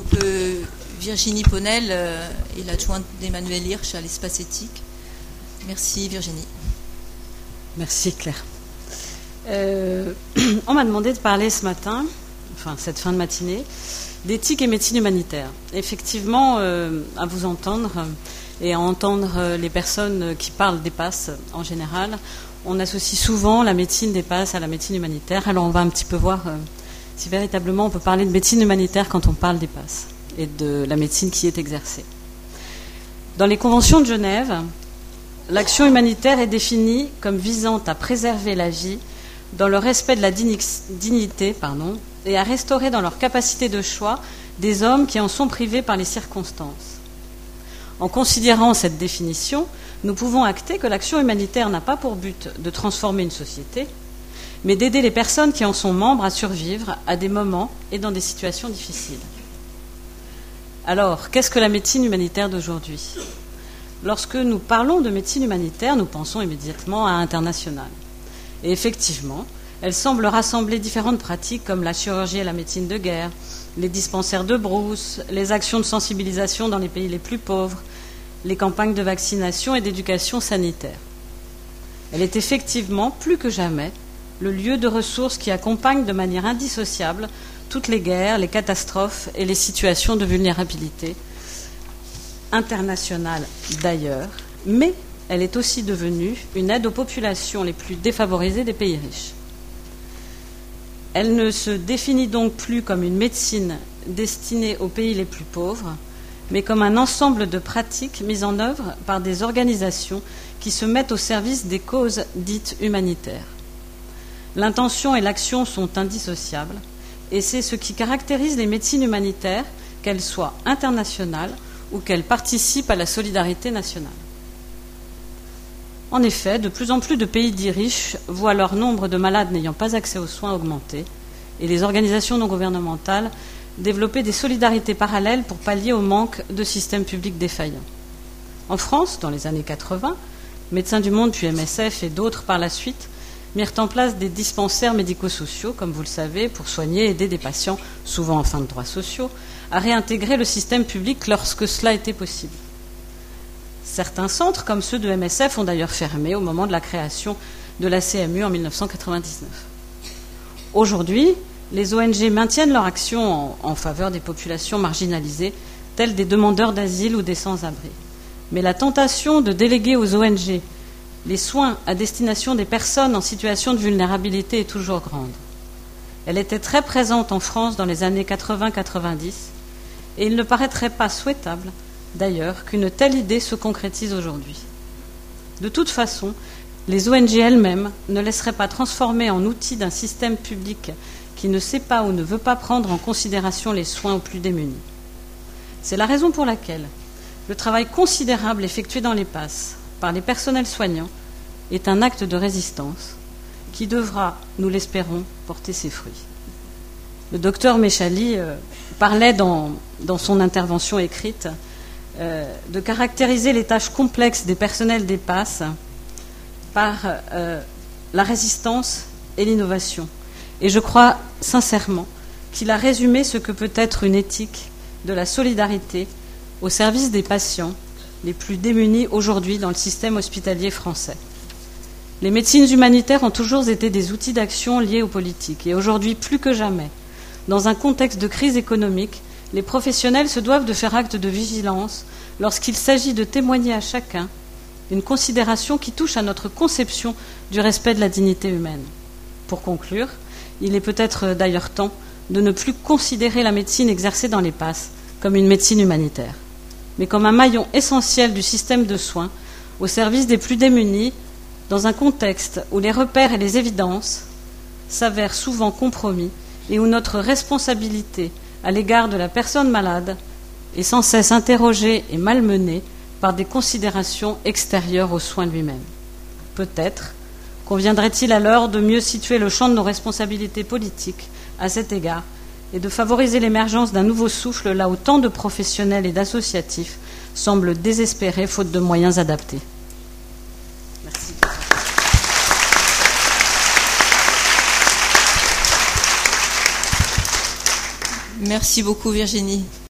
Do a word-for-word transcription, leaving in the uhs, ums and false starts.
que Virginie Ponel euh, est l'adjointe d'Emmanuel Hirsch à l'espace éthique. Merci Virginie. Merci Claire. Euh, on m'a demandé de parler ce matin, enfin cette fin de matinée, d'éthique et médecine humanitaire. Effectivement, euh, à vous entendre et à entendre les personnes qui parlent des passes en général, on associe souvent la médecine des passes à la médecine humanitaire. Alors on va un petit peu voir euh, si véritablement on peut parler de médecine humanitaire quand on parle des passes et de la médecine qui est exercée. Dans les conventions de Genève, l'action humanitaire est définie comme visant à préserver la vie dans le respect de la dignité pardon, et à restaurer dans leur capacité de choix des hommes qui en sont privés par les circonstances. En considérant cette définition, nous pouvons acter que l'action humanitaire n'a pas pour but de transformer une société, mais d'aider les personnes qui en sont membres à survivre à des moments et dans des situations difficiles. Alors, qu'est-ce que la médecine humanitaire d'aujourd'hui ? Lorsque nous parlons de médecine humanitaire, nous pensons immédiatement à international. Et effectivement, elle semble rassembler différentes pratiques comme la chirurgie et la médecine de guerre, les dispensaires de brousse, les actions de sensibilisation dans les pays les plus pauvres, les campagnes de vaccination et d'éducation sanitaire. Elle est effectivement, plus que jamais, le lieu de ressources qui accompagne de manière indissociable toutes les guerres, les catastrophes et les situations de vulnérabilité internationale d'ailleurs, mais elle est aussi devenue une aide aux populations les plus défavorisées des pays riches. Elle ne se définit donc plus comme une médecine destinée aux pays les plus pauvres, mais comme un ensemble de pratiques mises en œuvre par des organisations qui se mettent au service des causes dites humanitaires. L'intention et l'action sont indissociables, et c'est ce qui caractérise les médecines humanitaires, qu'elles soient internationales ou qu'elles participent à la solidarité nationale. En effet, de plus en plus de pays dits riches voient leur nombre de malades n'ayant pas accès aux soins augmenter et les organisations non gouvernementales développer des solidarités parallèles pour pallier au manque de systèmes publics défaillants. En France, dans les années quatre-vingts, Médecins du Monde puis M S F et d'autres par la suite mirent en place des dispensaires médico-sociaux, comme vous le savez, pour soigner et aider des patients, souvent en fin de droits sociaux, à réintégrer le système public lorsque cela était possible. Certains centres, comme ceux de M S F, ont d'ailleurs fermé au moment de la création de la C M U en mille neuf cent quatre-vingt-dix-neuf. Aujourd'hui, les O N G maintiennent leur action en, en faveur des populations marginalisées, telles des demandeurs d'asile ou des sans-abri. Mais la tentation de déléguer aux O N G les soins à destination des personnes en situation de vulnérabilité est toujours grande. Elle était très présente en France dans les années quatre-vingts quatre-vingt-dix, et il ne paraîtrait pas souhaitable d'ailleurs qu'une telle idée se concrétise aujourd'hui. De toute façon, les O N G elles-mêmes ne laisseraient pas transformer en outil d'un système public qui ne sait pas ou ne veut pas prendre en considération les soins aux plus démunis. C'est la raison pour laquelle le travail considérable effectué dans les passes par les personnels soignants est un acte de résistance qui devra, nous l'espérons, porter ses fruits. Le docteur Méchali euh, parlait dans, dans son intervention écrite Euh, de caractériser les tâches complexes des personnels des passes par euh, la résistance et l'innovation. Et je crois sincèrement qu'il a résumé ce que peut être une éthique de la solidarité au service des patients les plus démunis aujourd'hui dans le système hospitalier français. Les médecines humanitaires ont toujours été des outils d'action liés aux politiques. Et aujourd'hui, plus que jamais, dans un contexte de crise économique, les professionnels se doivent de faire acte de vigilance lorsqu'il s'agit de témoigner à chacun une considération qui touche à notre conception du respect de la dignité humaine. Pour conclure, il est peut-être d'ailleurs temps de ne plus considérer la médecine exercée dans les passes comme une médecine humanitaire, mais comme un maillon essentiel du système de soins au service des plus démunis, dans un contexte où les repères et les évidences s'avèrent souvent compromis et où notre responsabilité à l'égard de la personne malade est sans cesse interrogée et malmenée par des considérations extérieures aux soins lui-même. Peut-être conviendrait-il alors de mieux situer le champ de nos responsabilités politiques à cet égard et de favoriser l'émergence d'un nouveau souffle là où tant de professionnels et d'associatifs semblent désespérés faute de moyens adaptés. Merci. Merci beaucoup Virginie.